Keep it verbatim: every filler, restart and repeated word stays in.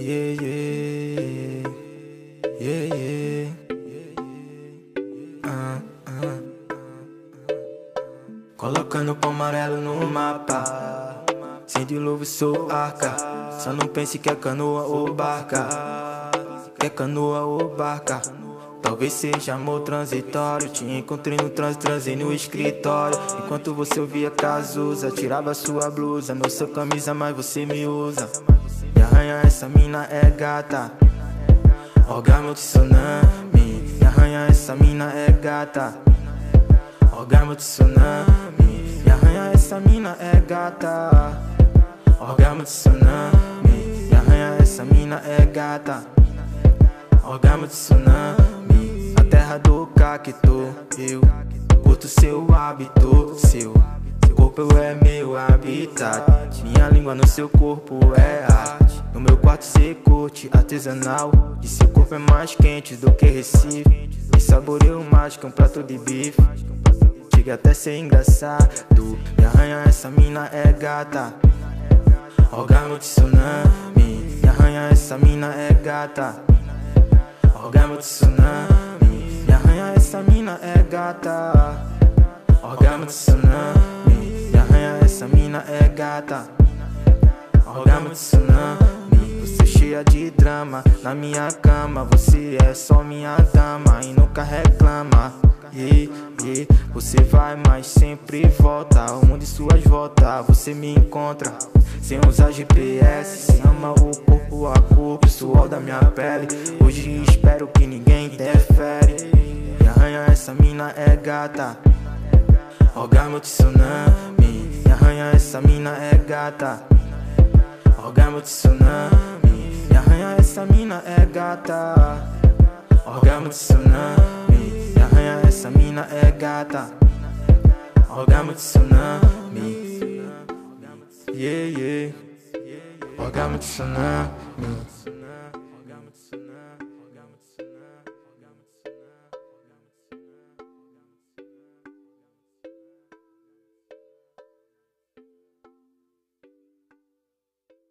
Yeah, yeah, yeah, yeah. Ah, ah. Colocando o pão amarelo no mapa. Sem dilúvio sou arca. Só não pense que é canoa ou barca. Que é canoa ou barca. Talvez seja amor transitório. Te encontrei no trânsito, transei no escritório. Enquanto você ouvia Cazuza, tirava sua blusa, no seu camisa, mas você me usa. Me arranha, essa mina é gata. Orgasmo de tsunami. Me arranha, essa mina é gata. Orgasmo de tsunami. Me arranha, essa mina é gata. Orgasmo de tsunami. Me arranha, essa mina é gata. Orgasmo de tsunami. A terra do cacto. Eu curto seu hábito. Seu corpo é meu habitat. Minha língua no seu corpo é arte. No meu quarto cê curte artesanal. E seu corpo é mais quente do que Recife. E saboreio mais que um prato de bife. Chega até ser engraçado. Me arranha, essa mina é gata. Orgasmo de tsunami. Me arranha, essa mina é gata. Orgasmo de tsunami. Me arranha, essa mina é gata. Orgasmo de tsunami. Me arranha, essa mina é gata. Orgasmo de tsunami. Você cheia de drama na minha cama. Você é só minha dama e nunca reclama. Yeah, yeah. Você vai, mas sempre volta. O mundo e suas voltas, você me encontra sem usar G P S. Se ama o corpo a corpo, o suor da minha pele. Hoje espero que ninguém interfere. Me arranha, essa mina é gata. Orgasmo de tsunami. Me arranha, essa mina é gata. Orgasmo de tsunami. Me arranha, essa mina é gata. Orgasmo de tsunami. Me arranha, essa mina é gata. Orgasmo de tsunami. Yeah, yeah. Orgasmo de tsunami.